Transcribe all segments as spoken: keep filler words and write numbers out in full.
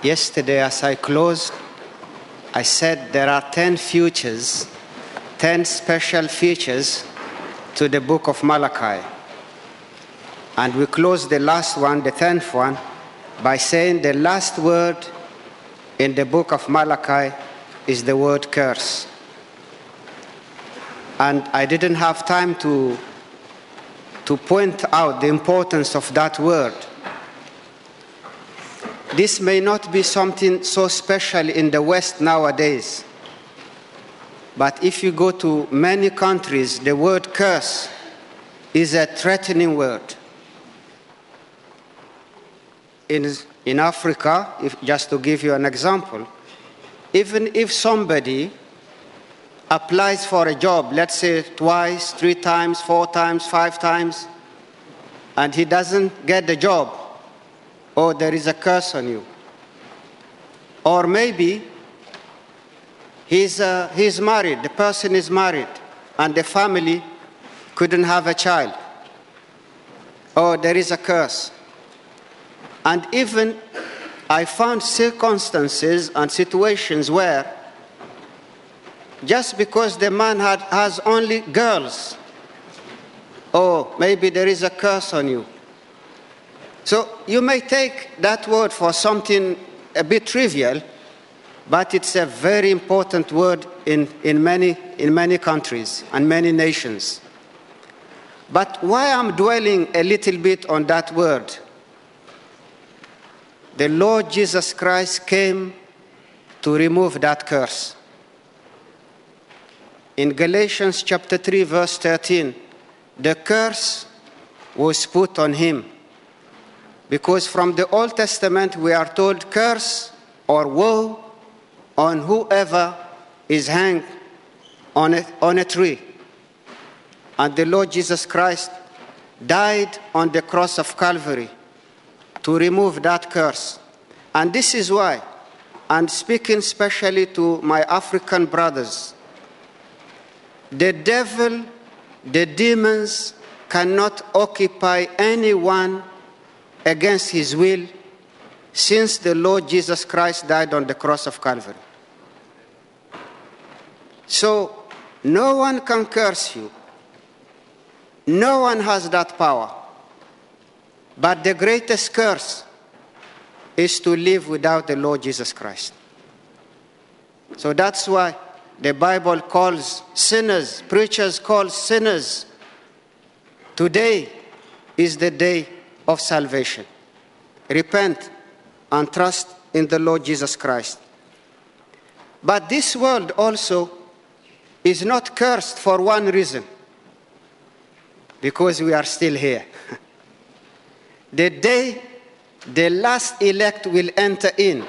Yesterday, as I closed, I said there are ten features, ten special features to the book of Malachi. And we closed the last one, the tenth one, by saying the last word in the book of Malachi is the word curse. And I didn't have time to, to point out the importance of that word. This may not be something so special in the West nowadays. But if you go to many countries, the word curse is a threatening word. In, in Africa, if, just to give you an example, even if somebody applies for a job, let's say twice, three times, four times, five times, and he doesn't get the job, or there is a curse on you. Or maybe he's, uh, he's married, the person is married, and the family couldn't have a child. Or there is a curse. And even I found circumstances and situations where just because the man had, has only girls, or maybe there is a curse on you. So you may take that word for something a bit trivial, but it's a very important word in, in, many, in many countries and many nations. But why I'm dwelling a little bit on that word? The Lord Jesus Christ came to remove that curse. In Galatians chapter three, verse thirteen, the curse was put on him. Because from the Old Testament we are told curse or woe on whoever is hanged on a, on a tree. And the Lord Jesus Christ died on the cross of Calvary to remove that curse. And this is why I'm speaking especially to my African brothers. The devil, the demons cannot occupy anyone against his will since the Lord Jesus Christ died on the cross of Calvary. So no one can curse you. No one has that power. But the greatest curse is to live without the Lord Jesus Christ. So that's why the Bible calls sinners, preachers call sinners. Today is the day of salvation. Repent and trust in the Lord Jesus Christ. But this world also is not cursed for one reason. Because we are still here. The day the last elect will enter in,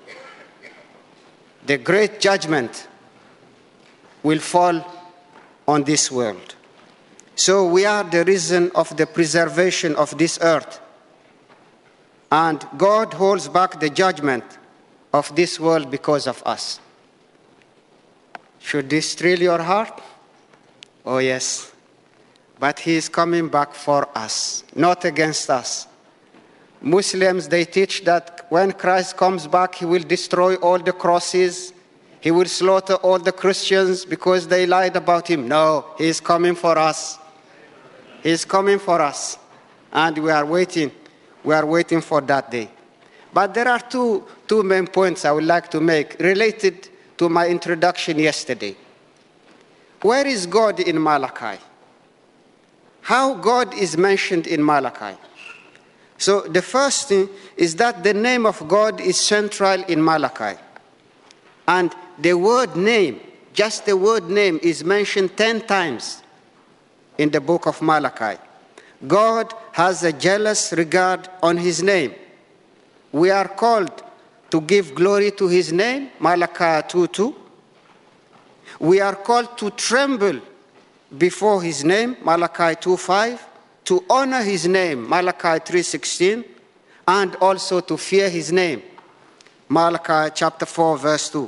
the great judgment will fall on this world. So we are the reason of the preservation of this earth. And God holds back the judgment of this world because of us. Should this thrill your heart? Oh yes. But he is coming back for us, not against us. Muslims, they teach that when Christ comes back, he will destroy all the crosses. He will slaughter all the Christians because they lied about him. No, he is coming for us. He is coming for us. And we are waiting. We are waiting for that day. But there are two, two main points I would like to make related to my introduction yesterday. Where is God in Malachi? How God is mentioned in Malachi? So the first thing is that the name of God is central in Malachi. And the word name, just the word name, is mentioned ten times in the book of Malachi. God has a jealous regard on his name. We are called to give glory to his name, Malachi two two. We are called to tremble before his name, Malachi two five, to honor his name, Malachi three sixteen, and also to fear his name, Malachi chapter four, verse two.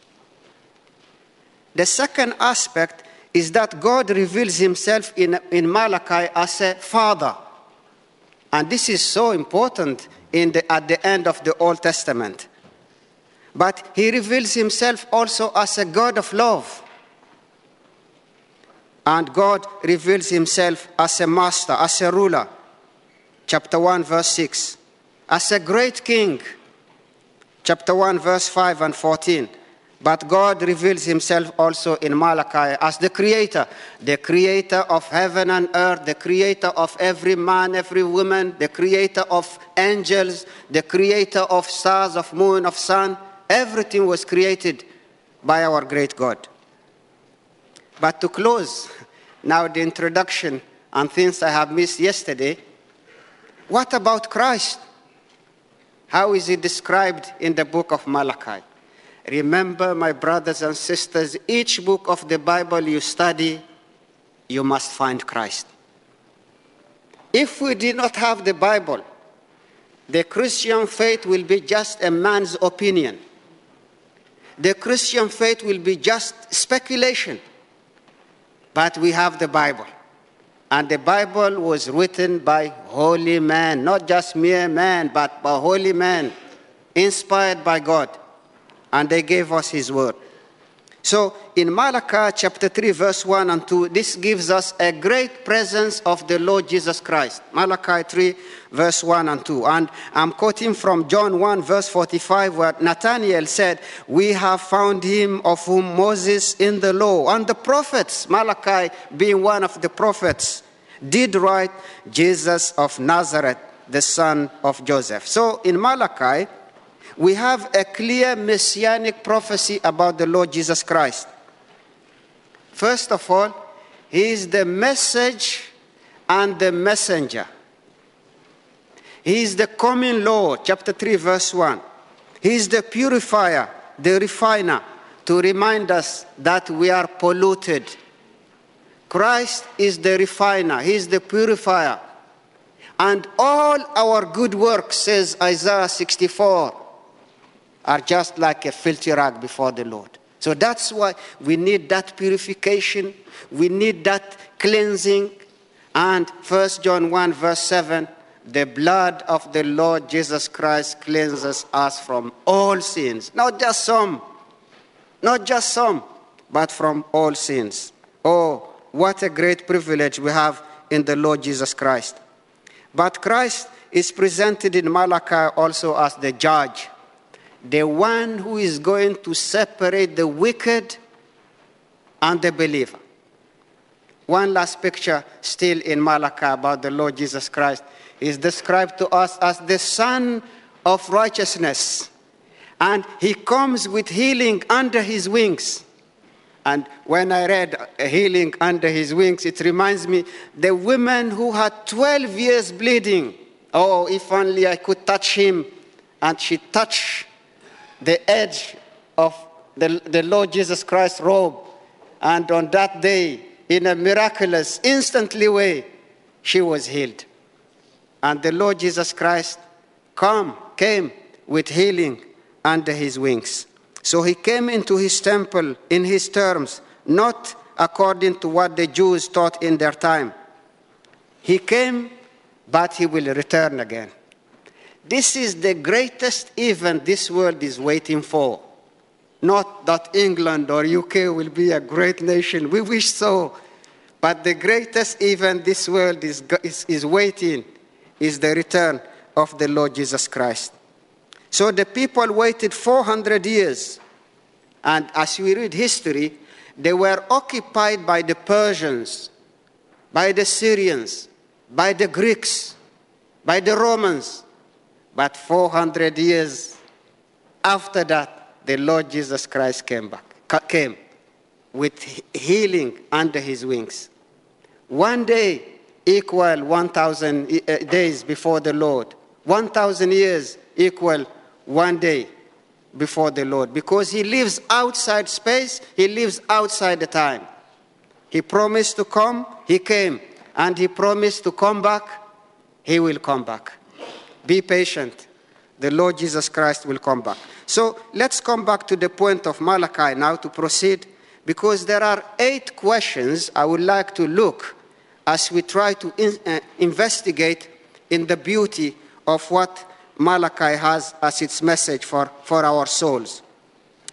The second aspect is that God reveals himself in, in Malachi as a father. And this is so important in the, at the end of the Old Testament. But he reveals himself also as a God of love. And God reveals himself as a master, as a ruler. Chapter one, verse six. As a great king. Chapter one, verse five and fourteen. But God reveals himself also in Malachi as the creator, the creator of heaven and earth, the creator of every man, every woman, the creator of angels, the creator of stars, of moon, of sun. Everything was created by our great God. But to close now the introduction and things I have missed yesterday, what about Christ? How is he described in the book of Malachi? Remember, my brothers and sisters, each book of the Bible you study, you must find Christ. If we did not have the Bible, the Christian faith will be just a man's opinion. The Christian faith will be just speculation. But we have the Bible. And the Bible was written by holy men, not just mere men, but by holy men, inspired by God. And they gave us his word. So in Malachi chapter three, verse one and two, this gives us a great presence of the Lord Jesus Christ. Malachi three, verse one and two. And I'm quoting from John one, verse forty-five, where Nathanael said, we have found him of whom Moses in the law and the prophets, Malachi being one of the prophets, did write, Jesus of Nazareth, the son of Joseph. So in Malachi, we have a clear messianic prophecy about the Lord Jesus Christ. First of all, he is the message and the messenger. He is the coming Lord, chapter three, verse one. He is the purifier, the refiner, to remind us that we are polluted. Christ is the refiner, he is the purifier. And all our good works, says Isaiah sixty-four, are just like a filthy rag before the Lord. So that's why we need that purification. We need that cleansing. And First John one, verse seven, the blood of the Lord Jesus Christ cleanses us from all sins. Not just some. Not just some, but from all sins. Oh, what a great privilege we have in the Lord Jesus Christ. But Christ is presented in Malachi also as the judge, the one who is going to separate the wicked and the believer. One last picture still in Malachi about the Lord Jesus Christ is described to us as the Son of Righteousness. And he comes with healing under his wings. And when I read healing under his wings, it reminds me the women who had twelve years bleeding. Oh, if only I could touch him. And she touched the edge of the, the Lord Jesus Christ's robe. And on that day, in a miraculous, instantly way, she was healed. And the Lord Jesus Christ come, came with healing under his wings. So he came into his temple in his terms, not according to what the Jews taught in their time. He came, but he will return again. This is the greatest event this world is waiting for. Not that England or U K will be a great nation. We wish so. But the greatest event this world is, is, is waiting is the return of the Lord Jesus Christ. So the people waited four hundred years. And as we read history, they were occupied by the Persians, by the Syrians, by the Greeks, by the Romans. But four hundred years after that, the Lord Jesus Christ came back, came with healing under his wings. One day equal one thousand days before the Lord. one thousand years equal one day before the Lord. Because he lives outside space, he lives outside the time. He promised to come, he came. And he promised to come back, he will come back. Be patient. The Lord Jesus Christ will come back. So let's come back to the point of Malachi now to proceed, because there are eight questions I would like to look as we try to in, uh, investigate in the beauty of what Malachi has as its message for, for our souls.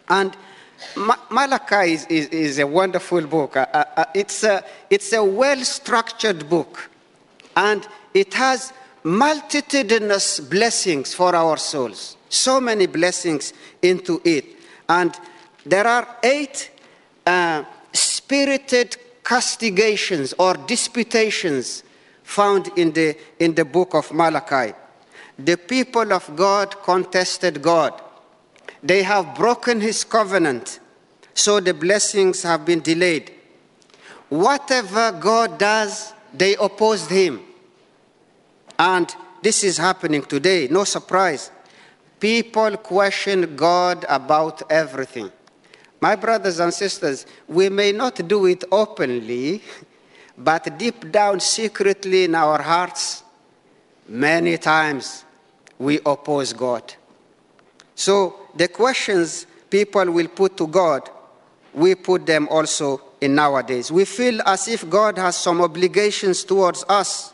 And Ma- Malachi is, is, is a wonderful book. Uh, uh, it's a, it's a well-structured book. And it has multitudinous blessings for our souls. So many blessings into it. And there are eight uh, spirited castigations or disputations found in the, in the book of Malachi. The people of God contested God. They have broken his covenant, so the blessings have been delayed. Whatever God does, they opposed him. And this is happening today, no surprise. People question God about everything. My brothers and sisters, we may not do it openly, but deep down, secretly in our hearts, many times we oppose God. So the questions people will put to God, we put them also in nowadays. We feel as if God has some obligations towards us.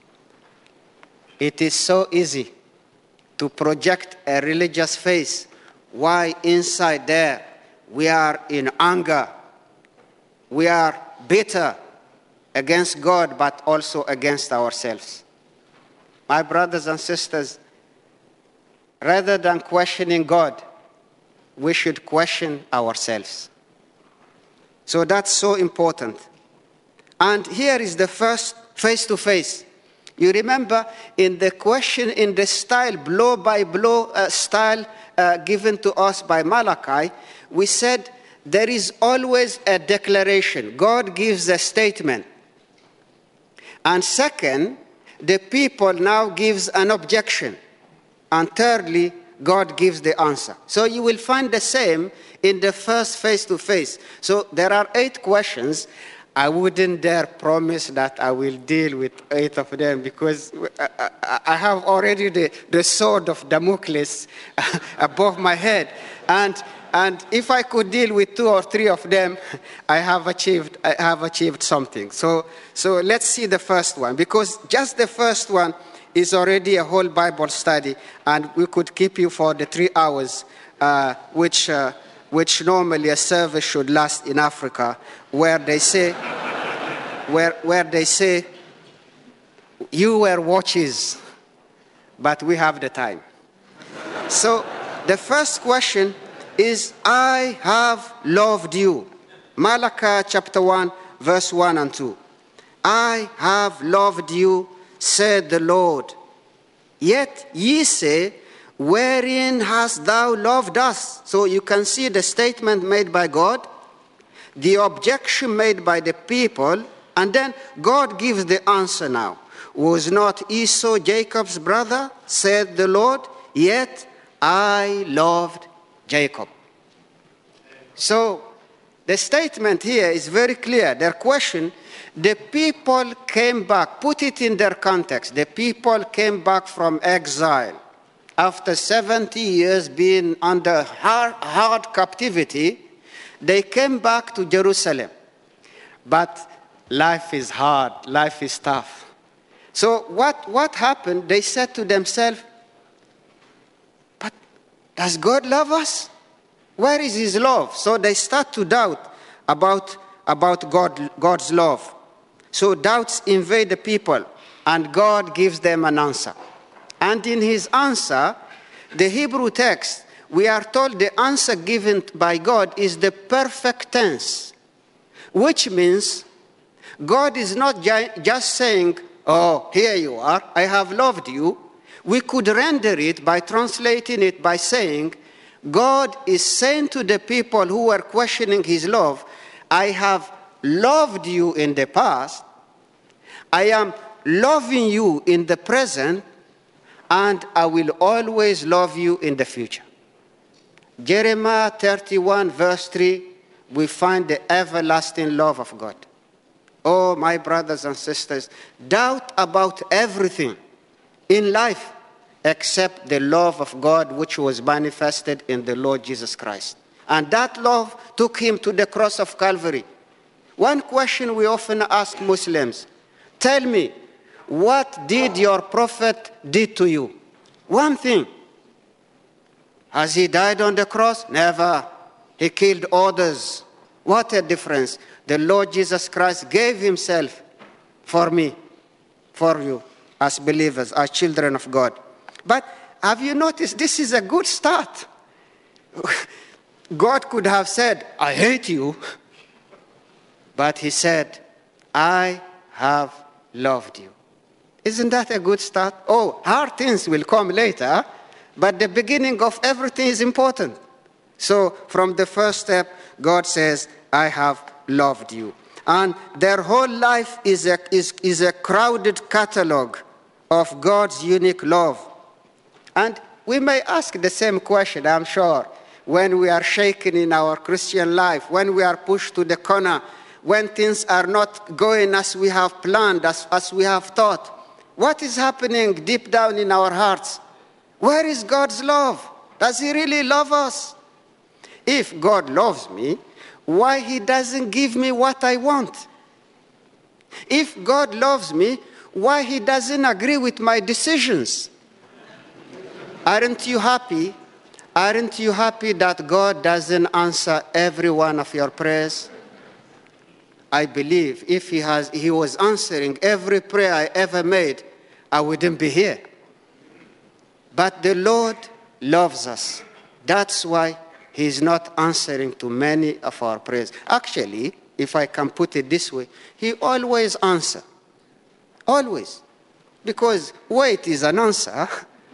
It is so easy to project a religious face, why inside there we are in anger, we are bitter against God, but also against ourselves. My brothers and sisters, rather than questioning God, we should question ourselves. So that's so important. And here is the first face-to-face. You remember in the question, in the style, blow by blow uh, style uh, given to us by Malachi, we said there is always a declaration. God gives a statement. And second, the people now gives an objection. And thirdly, God gives the answer. So you will find the same in the first face-to-face. So there are eight questions. I wouldn't dare promise that I will deal with eight of them because I have already the, the sword of Damocles above my head. And, and if I could deal with two or three of them, I have achieved, I have achieved something. So, so let's see the first one, because just the first one is already a whole Bible study, and we could keep you for the three hours, uh, which... Uh, which normally a service should last in Africa, where they say, where, where they say, you wear watches, but we have the time. So the first question is, I have loved you. Malachi chapter one, verse one and two. I have loved you, said the Lord. Yet ye say, wherein hast thou loved us? So you can see the statement made by God, the objection made by the people, and then God gives the answer now. Was not Esau Jacob's brother, said the Lord? Yet I loved Jacob. So the statement here is very clear. Their question, the people came back, put it in their context. The people came back from exile. After seventy years being under hard, hard captivity, they came back to Jerusalem. But life is hard, life is tough. So what, what happened? They said to themselves, but does God love us? Where is his love? So they start to doubt about, about God, God's love. So doubts invade the people, and God gives them an answer. And in his answer, the Hebrew text, we are told the answer given by God is the perfect tense, which means God is not ju- just saying, oh, here you are, I have loved you. We could render it by translating it by saying, God is saying to the people who were questioning his love, I have loved you in the past, I am loving you in the present, and I will always love you in the future. Jeremiah thirty-one, verse three, we find the everlasting love of God. Oh, my brothers and sisters, doubt about everything in life except the love of God which was manifested in the Lord Jesus Christ. And that love took him to the cross of Calvary. One question we often ask Muslims, tell me, what did your prophet did to you? One thing. Has he died on the cross? Never. He killed others. What a difference. The Lord Jesus Christ gave himself for me, for you, as believers, as children of God. But have you noticed, this is a good start. God could have said, I hate you. But he said, I have loved you. Isn't that a good start? Oh, hard things will come later, but the beginning of everything is important. So from the first step, God says, I have loved you. And their whole life is a, is, is a crowded catalog of God's unique love. And we may ask the same question, I'm sure, when we are shaken in our Christian life, when we are pushed to the corner, when things are not going as we have planned, as, as we have thought. What is happening deep down in our hearts? Where is God's love? Does he really love us? If God loves me, why he doesn't give me what I want? If God loves me, why he doesn't agree with my decisions? Aren't you happy? Aren't you happy that God doesn't answer every one of your prayers? I believe if he, has, he was answering every prayer I ever made, I wouldn't be here. But the Lord loves us. That's why he's not answering to many of our prayers. Actually, if I can put it this way, he always answers. Always. Because wait is an answer.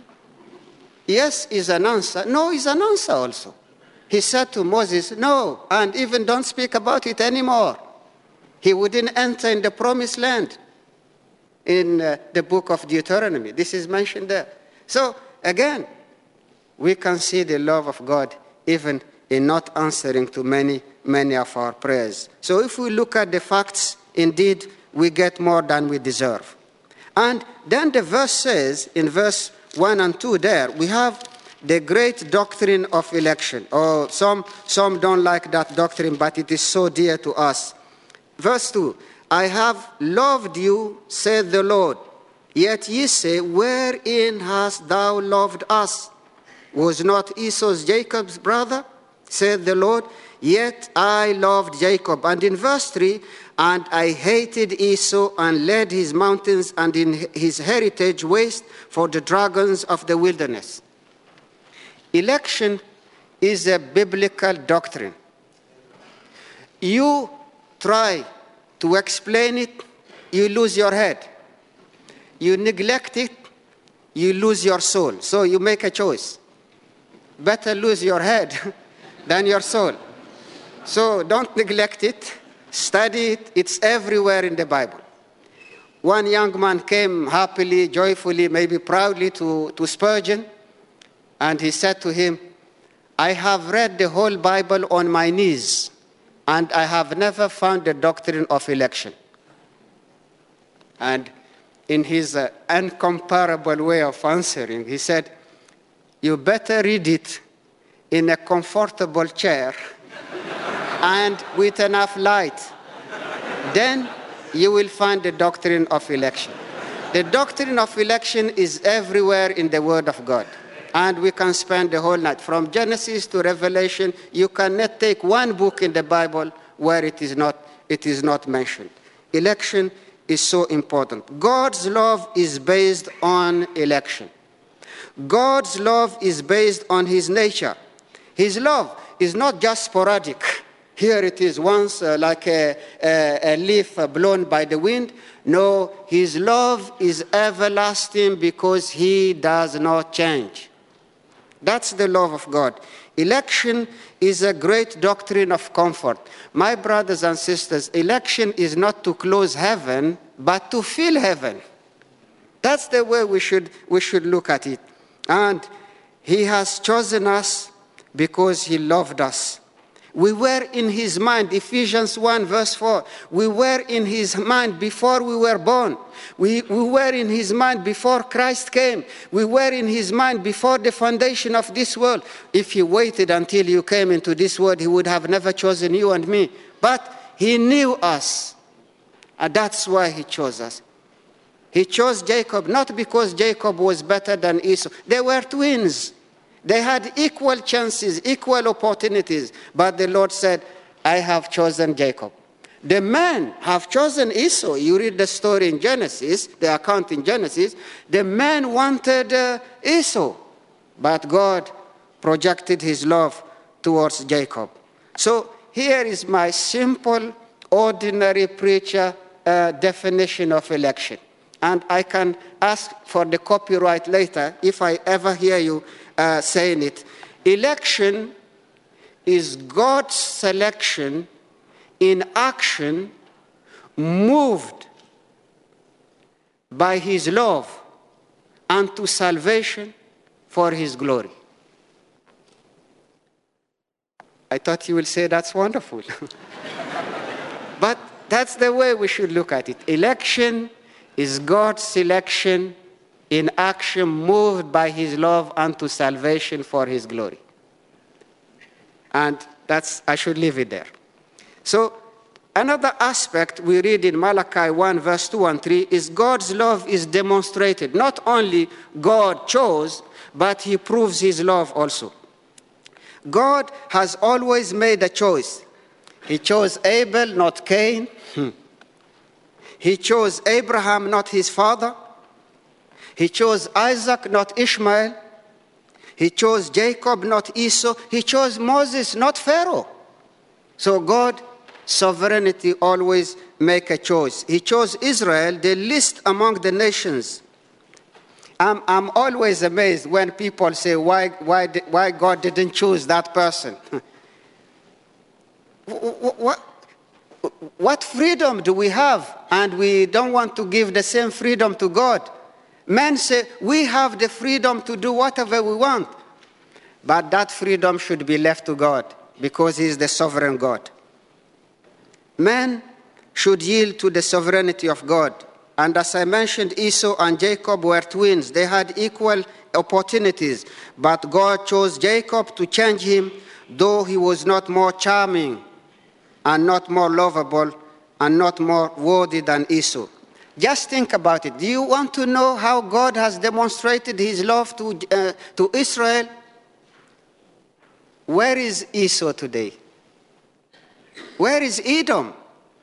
Yes is an answer. No is an answer also. He said to Moses, no, and even don't speak about it anymore. He wouldn't enter in the promised land in uh, the book of Deuteronomy. This is mentioned there. So, again, we can see the love of God even in not answering to many, many of our prayers. So if we look at the facts, indeed, we get more than we deserve. And then the verse says, in verse one and two there, we have the great doctrine of election. Oh, some, some don't like that doctrine, but it is so dear to us. Verse two, I have loved you, said the Lord. Yet ye say, wherein hast thou loved us? Was not Esau Jacob's brother, said the Lord? Yet I loved Jacob. And in verse three, and I hated Esau and led his mountains and in his heritage waste for the dragons of the wilderness. Election is a biblical doctrine. You try to explain it, you lose your head. You neglect it, you lose your soul. So you make a choice. Better lose your head than your soul. So don't neglect it. Study it. It's everywhere in the Bible. One young man came happily, joyfully, maybe proudly to, to Spurgeon, and he said to him, I have read the whole Bible on my knees, and I have never found the doctrine of election. And in his uh, incomparable way of answering, he said, you better read it in a comfortable chair and with enough light. Then you will find the doctrine of election. The doctrine of election is everywhere in the Word of God. And we can spend the whole night. From Genesis to Revelation, you cannot take one book in the Bible where it is not, it is not mentioned. Election is so important. God's love is based on election. God's love is based on his nature. His love is not just sporadic. Here it is once uh, like a, a, a leaf uh, blown by the wind. No, his love is everlasting because he does not change. That's the love of God. Election is a great doctrine of comfort. My brothers and sisters, election is not to close heaven, but to fill heaven. That's the way we should, we should look at it. And he has chosen us because he loved us. We were in his mind, Ephesians one verse four. We were in his mind before we were born. We, we were in his mind before Christ came. We were in his mind before the foundation of this world. If he waited until you came into this world, he would have never chosen you and me. But he knew us. And that's why he chose us. He chose Jacob not because Jacob was better than Esau. They were twins. They had equal chances, equal opportunities, but the Lord said, I have chosen Jacob. The men have chosen Esau. You read the story in Genesis, the account in Genesis. The men wanted uh, Esau, but God projected his love towards Jacob. So here is my simple, ordinary preacher uh, definition of election. And I can ask for the copyright later if I ever hear you uh, saying it. Election is God's selection in action, moved by his love unto salvation for his glory. I thought you will say that's wonderful. But that's the way we should look at it. Election is God's selection in action, moved by his love unto salvation for his glory. And that's, I should leave it there. So another aspect we read in Malachi one, verse two and three, is God's love is demonstrated. Not only God chose, but he proves his love also. God has always made a choice. He chose Abel, not Cain. Hmm. He chose Abraham, not his father. He chose Isaac, not Ishmael. He chose Jacob, not Esau. He chose Moses, not Pharaoh. So God, sovereignty, always make a choice. He chose Israel, the least among the nations. I'm, I'm always amazed when people say, why, why, why God didn't choose that person? what, what freedom do we have? And we don't want to give the same freedom to God. Men say, we have the freedom to do whatever we want. But that freedom should be left to God, because he is the sovereign God. Men should yield to the sovereignty of God. And as I mentioned, Esau and Jacob were twins. They had equal opportunities. But God chose Jacob to change him, though he was not more charming and not more lovable and not more worthy than Esau. Just think about it. Do you want to know how God has demonstrated his love to, uh, to Israel? Where is Esau today? Where is Edom?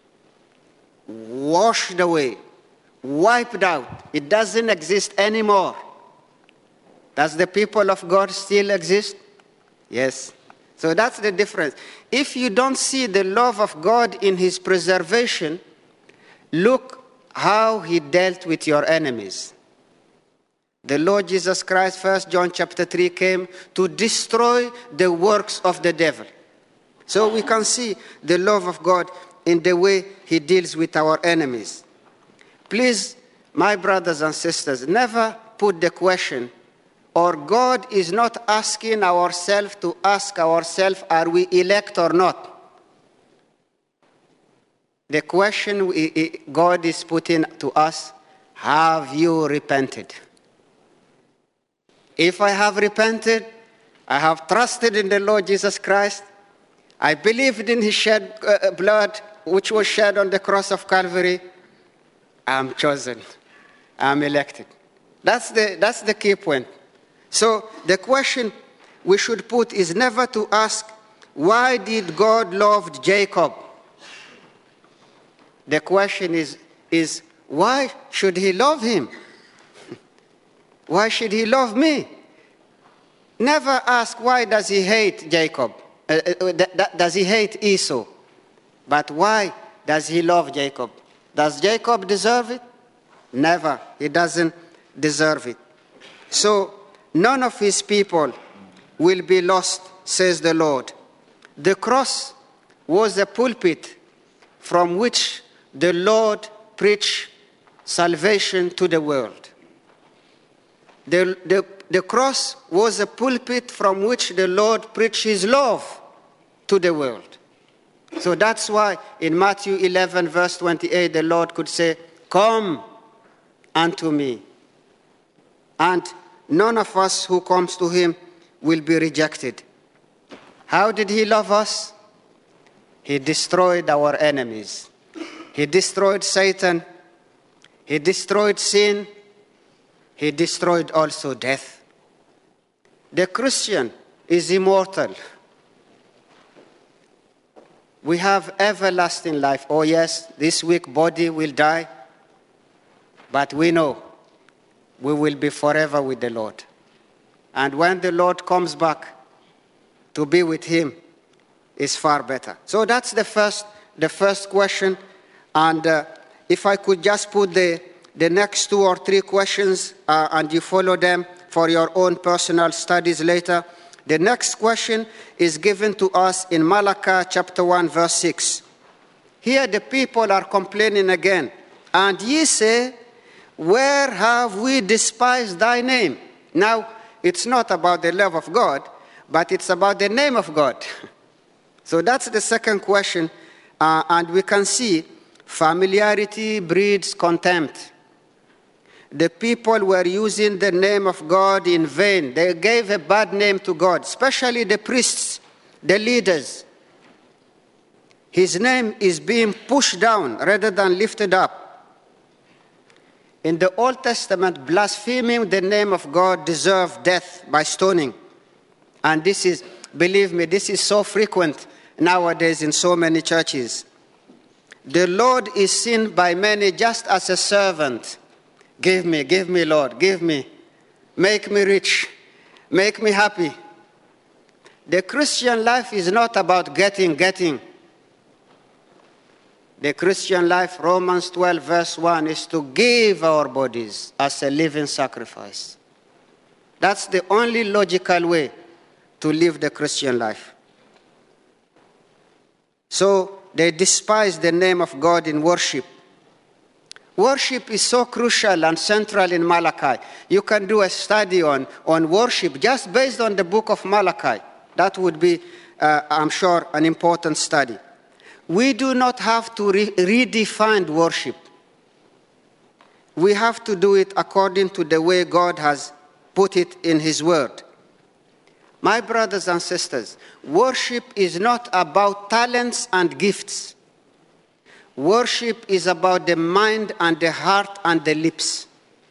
Washed away, wiped out. It doesn't exist anymore. Does the people of God still exist? Yes. So that's the difference. If you don't see the love of God in his preservation, look how he dealt with your enemies. The Lord Jesus Christ, First John chapter three, came to destroy the works of the devil. So we can see the love of God in the way he deals with our enemies. Please, my brothers and sisters, never put the question, or God is not asking ourselves to ask ourselves, are we elect or not? The question God is putting to us, have you repented? If I have repented, I have trusted in the Lord Jesus Christ, I believed in his shed uh, blood, which was shed on the cross of Calvary, I'm chosen. I'm elected. That's the, that's the key point. So the question we should put is never to ask, why did God love Jacob? The question is, is why should he love him? Why should he love me? Never ask, why does he hate Jacob? Uh, uh, does he hate Esau? But why does he love Jacob? Does Jacob deserve it? Never. He doesn't deserve it. So none of his people will be lost, says the Lord. The cross was a pulpit from which the Lord preached salvation to the world. The, the, the cross was a pulpit from which the Lord preached his love to the world. So that's why in Matthew eleven, verse twenty-eight, the Lord could say, come unto me. And none of us who comes to him will be rejected. How did he love us? He destroyed our enemies. He destroyed Satan. He destroyed sin. He destroyed also death. The Christian is immortal. We have everlasting life. Oh yes, this weak body will die, but we know we will be forever with the Lord. And when the Lord comes back, to be with him is far better. So that's the first, the first question. And uh, if I could just put the, the next two or three questions uh, and you follow them for your own personal studies later. The next question is given to us in Malachi chapter one, verse six. Here the people are complaining again. And ye say, where have we despised thy name? Now, it's not about the love of God, but it's about the name of God. So that's the second question. Uh, and we can see familiarity breeds contempt. The people were using the name of God in vain. They gave a bad name to God, especially the priests, the leaders. His name is being pushed down rather than lifted up. In the Old Testament, blaspheming the name of God deserved death by stoning. And this is, believe me, this is so frequent nowadays in so many churches. The Lord is seen by many just as a servant. Give me, give me, Lord, give me. Make me rich. Make me happy. The Christian life is not about getting, getting. The Christian life, Romans twelve, verse one, is to give our bodies as a living sacrifice. That's the only logical way to live the Christian life. So they despise the name of God in worship. Worship is so crucial and central in Malachi. You can do a study on, on worship just based on the book of Malachi. That would be, uh, I'm sure, an important study. We do not have to re- redefine worship. We have to do it according to the way God has put it in his word. My brothers and sisters, worship is not about talents and gifts. Worship is about the mind and the heart and the lips.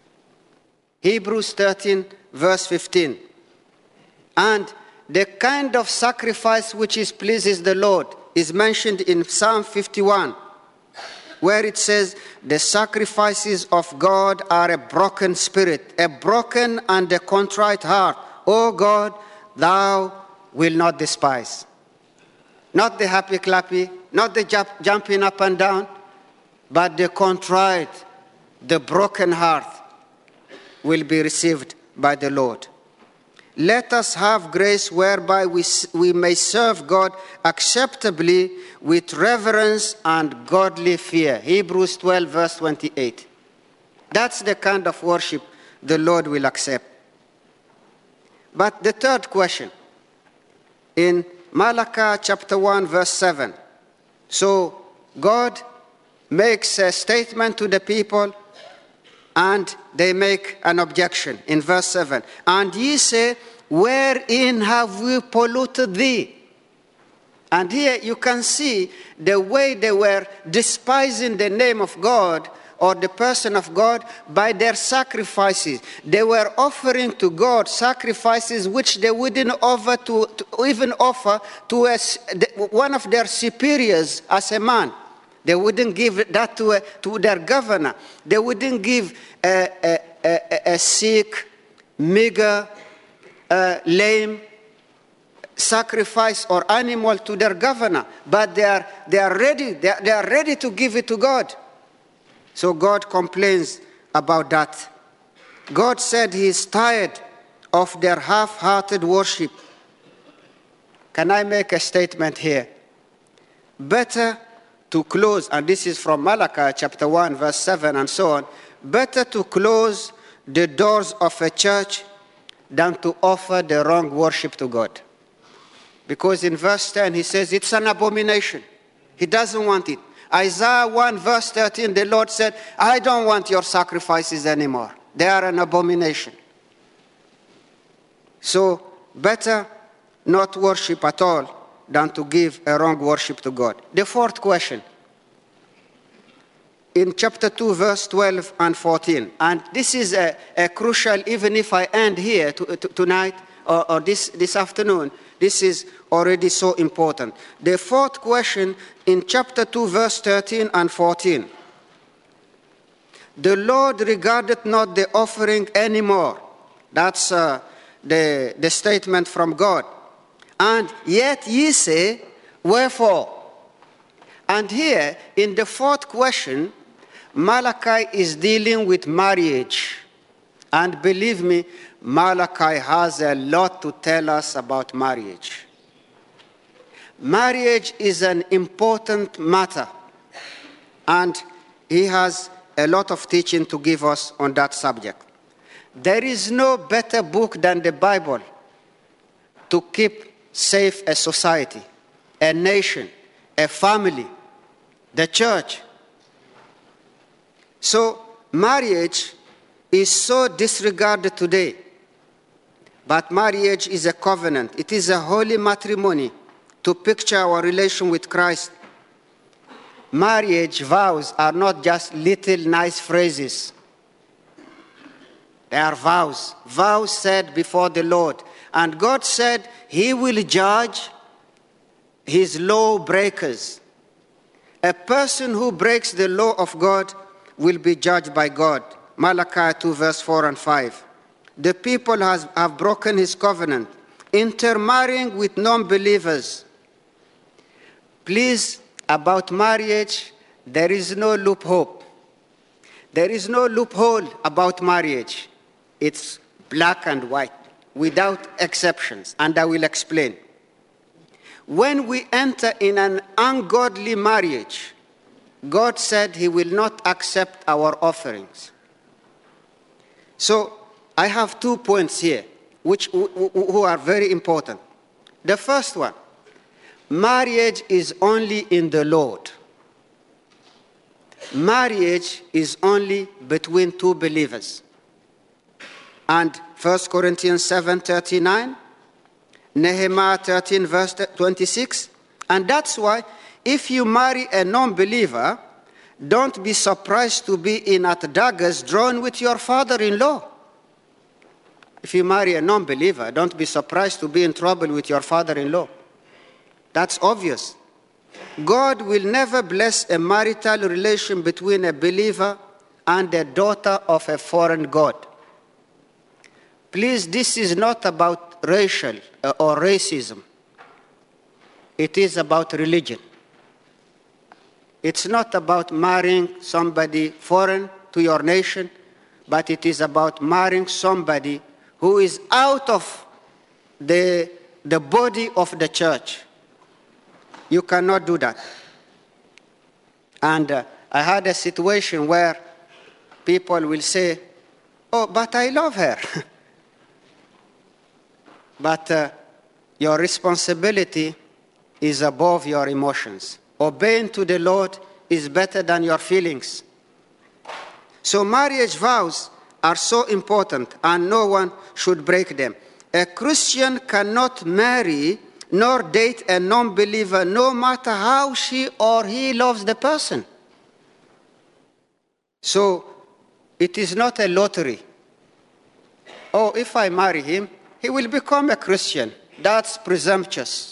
Hebrews thirteen, verse fifteen. And the kind of sacrifice which is pleases the Lord is mentioned in Psalm fifty-one, where it says, the sacrifices of God are a broken spirit, a broken and a contrite heart. O God, thou wilt not despise. Not the happy-clappy, not the jump, jumping up and down, but the contrite, the broken heart will be received by the Lord. Let us have grace whereby we, we may serve God acceptably with reverence and godly fear. Hebrews twelve, verse twenty-eight. That's the kind of worship the Lord will accept. But the third question, in Malachi chapter one, verse seven. So God makes a statement to the people, and they make an objection in verse seven. And ye say, wherein have we polluted thee? And here you can see the way they were despising the name of God or the person of God by their sacrifices. They were offering to God sacrifices which they wouldn't offer to, to even offer to a, one of their superiors as a man. They wouldn't give that to, a, to their governor. They wouldn't give a, a, a, a sick, meager, uh, lame sacrifice or animal to their governor. But they are, they are ready. They are, they are ready to give it to God. So God complains about that. God said he is tired of their half-hearted worship. Can I make a statement here? Better to close, and this is from Malachi chapter one, verse seven and so on, better to close the doors of a church than to offer the wrong worship to God. Because in verse ten he says it's an abomination. He doesn't want it. Isaiah one, verse thirteen, the Lord said, I don't want your sacrifices anymore. They are an abomination. So, better not worship at all than to give a wrong worship to God. The fourth question, in chapter two, verse twelve and fourteen, and this is a, a crucial, even if I end here to, to, tonight, or, or this, this afternoon, this is already so important. The fourth question in chapter two, verse thirteen and fourteen. The Lord regarded not the offering anymore. That's uh, the, the statement from God. And yet ye say, wherefore? And here, in the fourth question, Malachi is dealing with marriage. And believe me, Malachi has a lot to tell us about marriage. Marriage is an important matter, and he has a lot of teaching to give us on that subject. There is no better book than the Bible to keep safe a society, a nation, a family, the church. So marriage is so disregarded today. But marriage is a covenant. It is a holy matrimony to picture our relation with Christ. Marriage vows are not just little nice phrases. They are vows, vows said before the Lord. And God said he will judge his law breakers. A person who breaks the law of God will be judged by God. Malachi two, verse four and five. The people has, have broken his covenant, intermarrying with non-believers. Please, about marriage, there is no loophole. There is no loophole about marriage. It's black and white, without exceptions, and I will explain. When we enter in an ungodly marriage, God said he will not accept our offerings. So, I have two points here, which who are very important. The first one, marriage is only in the Lord. Marriage is only between two believers. And First Corinthians seven thirty-nine, Nehemiah thirteen, verse twenty-six. And that's why if you marry a non-believer, don't be surprised to be in at daggers drawn with your father-in-law. If you marry a non-believer, don't be surprised to be in trouble with your father-in-law. That's obvious. God will never bless a marital relation between a believer and a daughter of a foreign god. Please, this is not about racial or racism. It is about religion. It's not about marrying somebody foreign to your nation, but it is about marrying somebody who is out of the, the body of the church. You cannot do that. And uh, I had a situation where people will say, oh, but I love her. But uh, your responsibility is above your emotions. Obeying to the Lord is better than your feelings. So marriage vows are so important, and no one should break them. A Christian cannot marry nor date a non-believer, no matter how she or he loves the person. So it is not a lottery. Oh, if I marry him, he will become a Christian. That's presumptuous.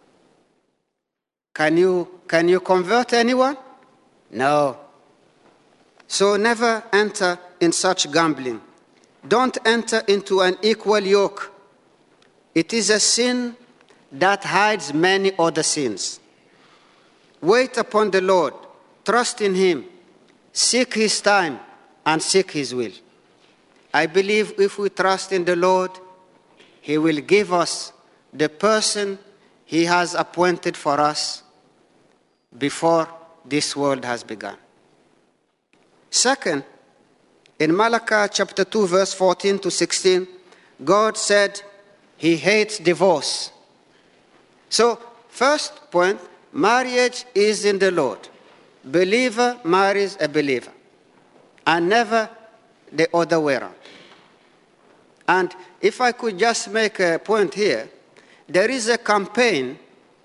Can you, can you convert anyone? No. So never enter in such gambling. Don't enter into an equal yoke. It is a sin that hides many other sins. Wait upon the Lord, trust in him, seek his time, and seek his will. I believe if we trust in the Lord, he will give us the person he has appointed for us before this world has begun. Second, in Malachi chapter two, verse fourteen to sixteen, God said he hates divorce. So, first point, marriage is in the Lord. Believer marries a believer, and never the other way around. And if I could just make a point here, there is a campaign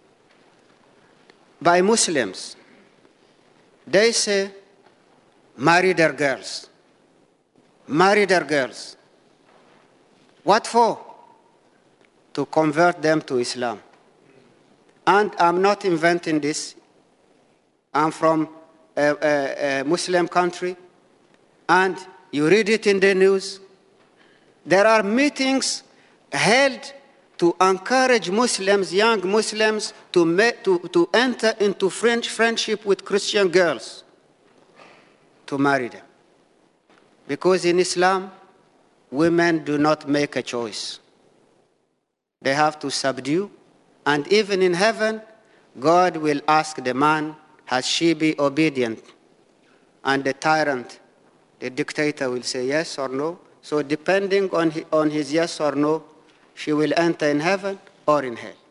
by Muslims. They say, marry their girls. Marry their girls. What for? to convert them to Islam. And I'm not inventing this. I'm from a, a, a Muslim country, and you read it in the news. There are meetings held to encourage Muslims, young Muslims, to, make, to, to enter into French friendship with Christian girls, to marry them. Because in Islam, women do not make a choice. They have to subdue, and even in heaven, God will ask the man, has she been obedient? And the tyrant, the dictator, will say yes or no. So depending on his, on his yes or no, she will enter in heaven or in hell.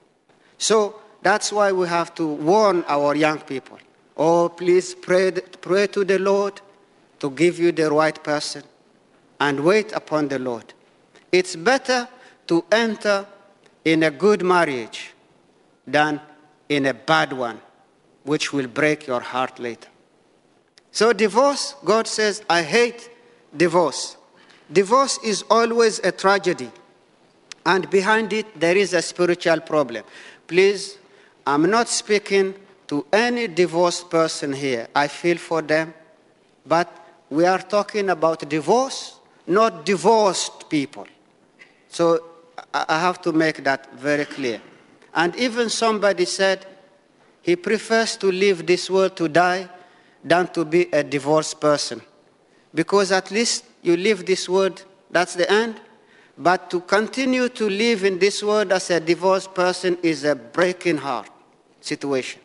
So that's why we have to warn our young people. Oh, please pray, pray to the Lord to give you the right person and wait upon the Lord. It's better to enter in a good marriage than in a bad one, which will break your heart later. So divorce, God says, I hate divorce. Divorce is always a tragedy. And behind it, there is a spiritual problem. Please, I'm not speaking to any divorced person here. I feel for them. But we are talking about divorce, not divorced people. So I have to make that very clear. And even somebody said he prefers to leave this world to die than to be a divorced person. Because at least you leave this world, that's the end. But to continue to live in this world as a divorced person is a breaking heart situation.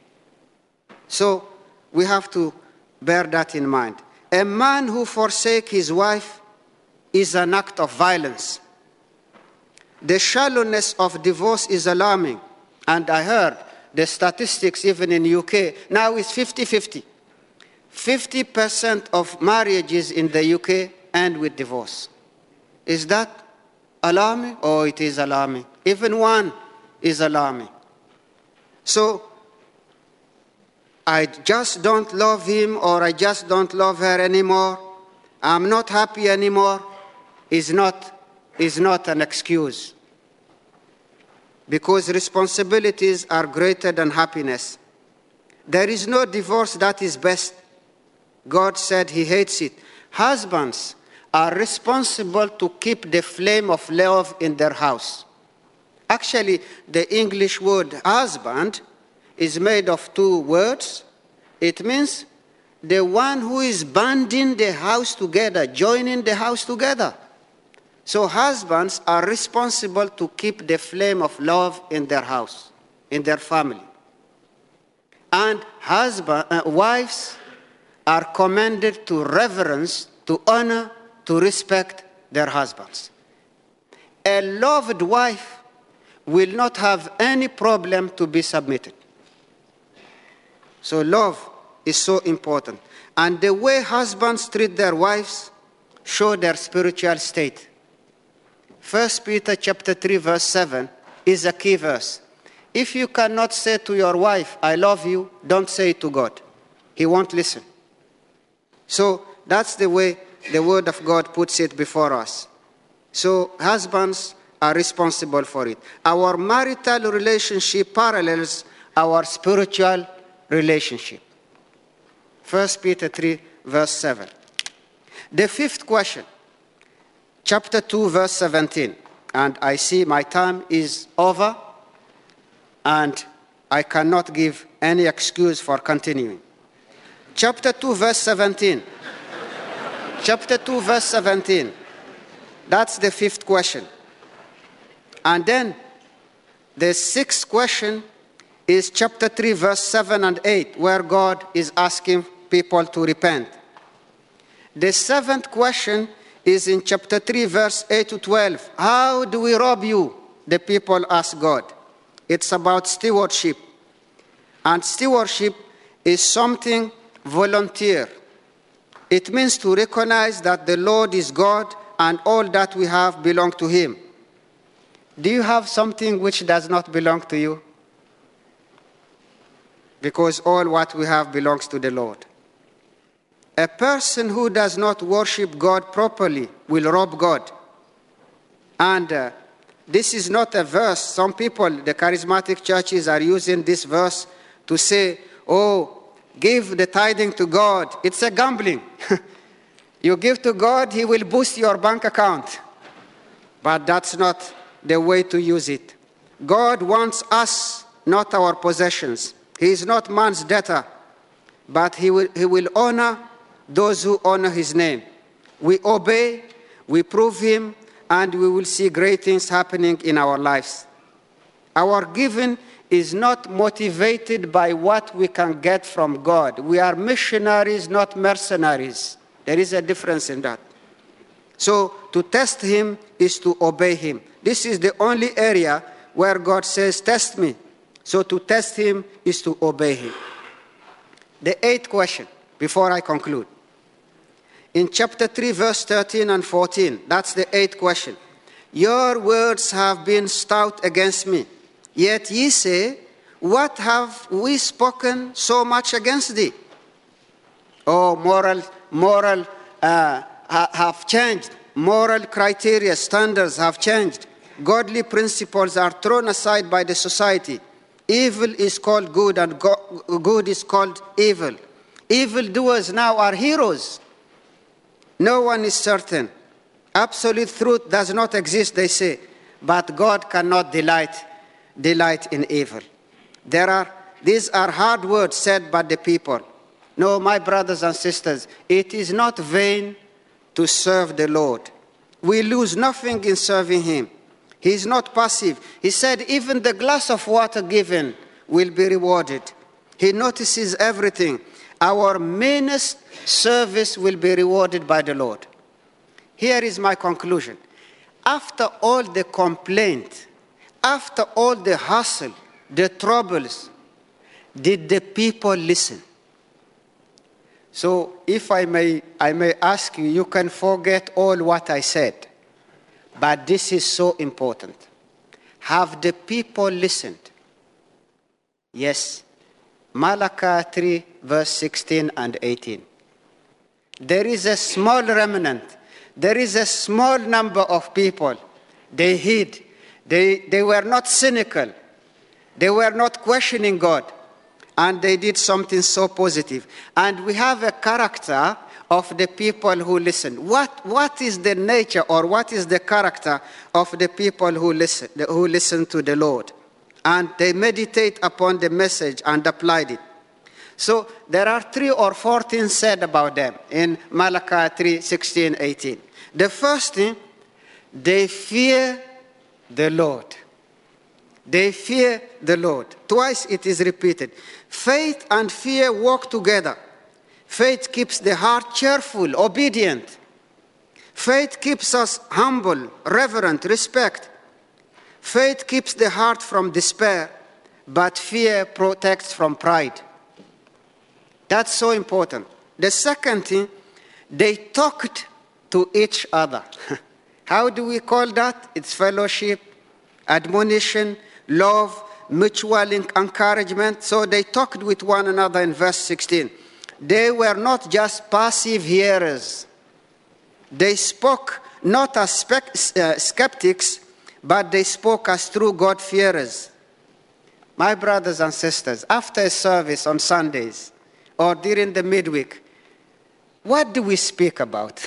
So we have to bear that in mind. A man who forsakes his wife is an act of violence. The shallowness of divorce is alarming. And I heard the statistics even in the U K. Now it's fifty fifty. fifty percent of marriages in the U K end with divorce. Is that alarming? Oh, it is alarming. Even one is alarming. So, I just don't love him or I just don't love her anymore. I'm not happy anymore. Is not, is not an excuse. Because responsibilities are greater than happiness. There is no divorce that is best. God said he hates it. Husbands are responsible to keep the flame of love in their house. Actually, the English word husband is made of two words. It means the one who is banding the house together, joining the house together. So husbands are responsible to keep the flame of love in their house, in their family. And husband, uh, wives are commanded to reverence, to honor, to respect their husbands. A loved wife will not have any problem to be submitted. So love is so important. And the way husbands treat their wives show their spiritual state. First Peter chapter three, verse seven is a key verse. If you cannot say to your wife, I love you, don't say it to God. He won't listen. So that's the way the Word of God puts it before us. So husbands are responsible for it. Our marital relationship parallels our spiritual relationship. First Peter three, verse seven. The fifth question, chapter two, verse seventeen. And I see my time is over, and I cannot give any excuse for continuing. Chapter two, verse seventeen. Chapter two, verse seventeen. That's the fifth question. And then the sixth question is chapter three, verse seven and eight, where God is asking people to repent. The seventh question is in chapter three, verse eight to twelve. How do we rob you? The people ask God. It's about stewardship. And stewardship is something volunteer. It means to recognize that the Lord is God and all that we have belong to him. Do you have something which does not belong to you? Because all what we have belongs to the Lord. A person who does not worship God properly will rob God. And uh, This is not a verse. Some people, the charismatic churches, are using this verse to say, oh, give the tithing to God. It's a gambling. You give to God, he will boost your bank account. But that's not the way to use it. God wants us, not our possessions. He is not man's debtor, but he will, he will honor those who honor his name. We obey, we prove him, and we will see great things happening in our lives. Our giving is not motivated by what we can get from God. We are missionaries, not mercenaries. There is a difference in that. So to test him is to obey him. This is the only area where God says, test me. So to test him is to obey him. The eighth question, before I conclude. In chapter three, verse thirteen and fourteen, that's the eighth question. Your words have been stout against me. Yet ye say, what have we spoken so much against thee? Oh, moral, moral uh, ha- have changed. Moral criteria, standards have changed. Godly principles are thrown aside by the society. Evil is called good and go- good is called evil. Evildoers now are heroes. No one is certain. Absolute truth does not exist, they say. But God cannot delight, delight in evil. There are, these are hard words said by the people. No, my brothers and sisters, it is not vain to serve the Lord. We lose nothing in serving him. He is not passive. He said even the glass of water given will be rewarded. He notices everything. Our meanest service will be rewarded by the Lord. Here is my conclusion. After all the complaint, after all the hassle, the troubles, did the people listen? So if I may, I may ask you, you can forget all what I said. But this is so important. Have the people listened? Yes. Malachi three, verse sixteen and eighteen. There is a small remnant. There is a small number of people. They hid. They, they were not cynical. They were not questioning God. And they did something so positive. And we have a character of the people who listen. What, what is the nature or what is the character of the people who listen, who listen to the Lord? And they meditate upon the message and applied it. So there are three or four things said about them in Malachi three, sixteen, eighteen. The first thing, they fear the Lord. They fear the Lord. Twice it is repeated. Faith and fear walk together. Faith keeps the heart cheerful, obedient. Faith keeps us humble, reverent, respect. Faith keeps the heart from despair, but fear protects from pride. That's so important. The second thing, they talked to each other. How do we call that? It's fellowship, admonition, love, mutual encouragement. So they talked with one another in verse sixteen. They were not just passive hearers. They spoke not as spe- uh, skeptics, but they spoke as true God-fearers. My brothers and sisters, after a service on Sundays or during the midweek, what do we speak about?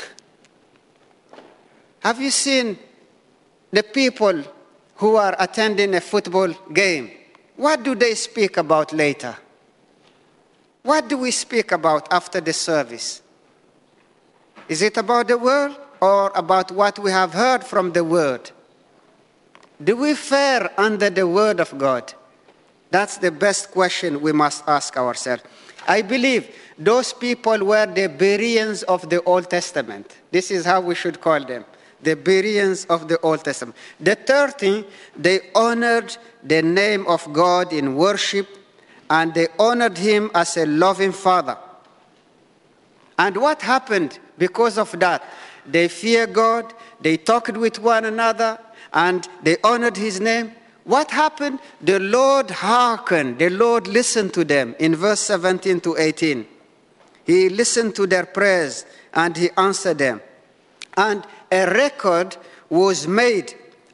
Have you seen the people who are attending a football game? What do they speak about later? What do we speak about after the service? Is it about the world or about what we have heard from the word? Do we fare under the word of God? That's the best question we must ask ourselves. I believe those people were the Bereans of the Old Testament. This is how we should call them. The Bereans of the Old Testament. The third thing, they honored the name of God in worship, and they honored him as a loving father. And what happened because of that? They feared God, they talked with one another, and they honored his name. What happened? The Lord hearkened, the Lord listened to them in verse seventeen to eighteen. He listened to their prayers and he answered them. And a record was made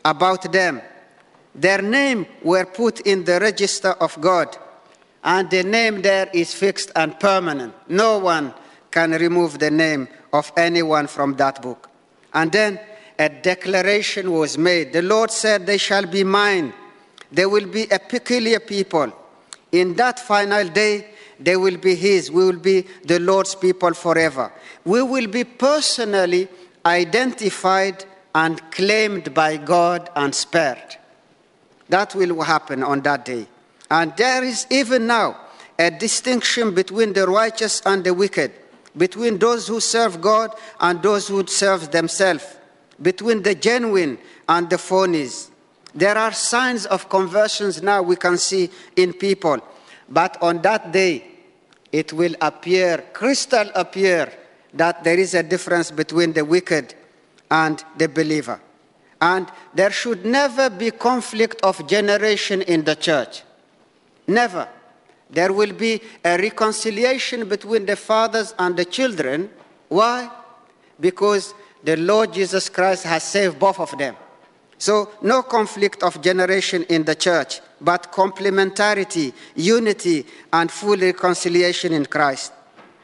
about them. Their name were put in the register of God, and the name there is fixed and permanent. No one can remove the name of anyone from that book. And then a declaration was made. The Lord said, they shall be mine. They will be a peculiar people. In that final day, they will be his. We will be the Lord's people forever. We will be personally identified and claimed by God and spared. That will happen on that day. And there is even now a distinction between the righteous and the wicked, between those who serve God and those who serve themselves, between the genuine and the phonies. There are signs of conversions now we can see in people. But on that day, it will appear, crystal appear, that there is a difference between the wicked and the believer. And there should never be conflict of generation in the church. Never. There will be a reconciliation between the fathers and the children. Why? Because the Lord Jesus Christ has saved both of them. So no conflict of generation in the church, but complementarity, unity, and full reconciliation in Christ.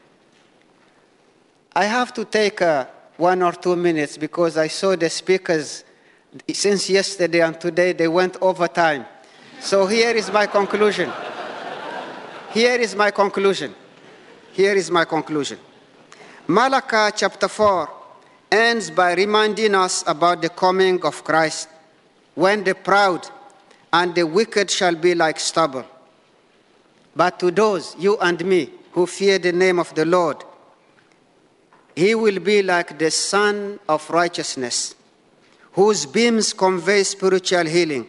I have to take uh, one or two minutes because I saw the speakers since yesterday and today, they went over time. So here is my conclusion. Here is my conclusion. Here is my conclusion. Malachi chapter four ends by reminding us about the coming of Christ, when the proud and the wicked shall be like stubble. But to those, you and me, who fear the name of the Lord, he will be like the sun of righteousness, whose beams convey spiritual healing.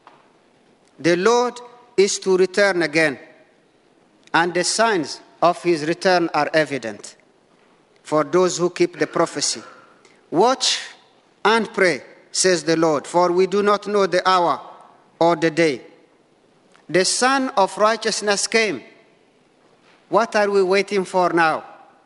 The Lord is to return again, and the signs of his return are evident for those who keep the prophecy. Watch and pray, says the Lord, for we do not know the hour or the day. The Son of Righteousness came. What are we waiting for now?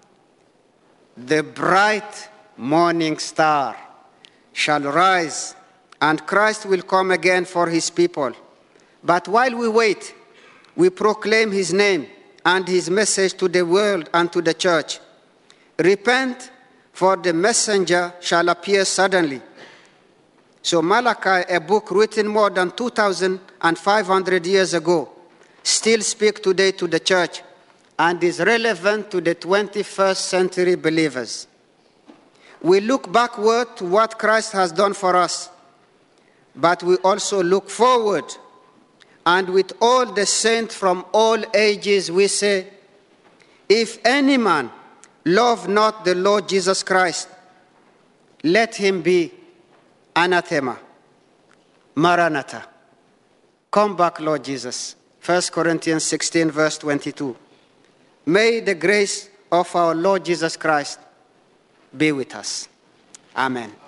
The bright morning star shall rise, and Christ will come again for his people. But while we wait, we proclaim his name and his message to the world and to the church. Repent, for the messenger shall appear suddenly. So Malachi, a book written more than two thousand five hundred years ago, still speaks today to the church and is relevant to the twenty-first century believers. We look backward to what Christ has done for us, but we also look forward. And with all the saints from all ages we say, if any man love not the Lord Jesus Christ, let him be anathema. Maranatha. Come back, Lord Jesus. First Corinthians sixteen, verse twenty-two. May the grace of our Lord Jesus Christ be with us. Amen.